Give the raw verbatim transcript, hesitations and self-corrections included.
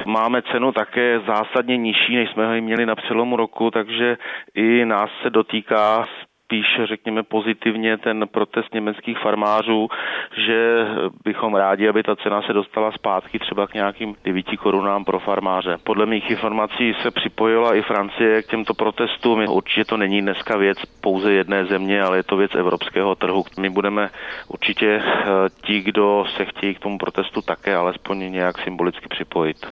máme cenu také zásadně nižší, než jsme ho měli na přelomu roku, takže i nás se dotýká spíš, řekněme, pozitivně ten protest německých farmářů, že bychom rádi, aby ta cena se dostala zpátky třeba k nějakým devíti korunám pro farmáře. Podle mých informací se připojila i Francie k těmto protestům. Určitě to není dneska věc pouze jedné země, ale je to věc evropského trhu. My budeme určitě ti, kdo se chtějí k tomu protestu také alespoň nějak symbolicky připojit.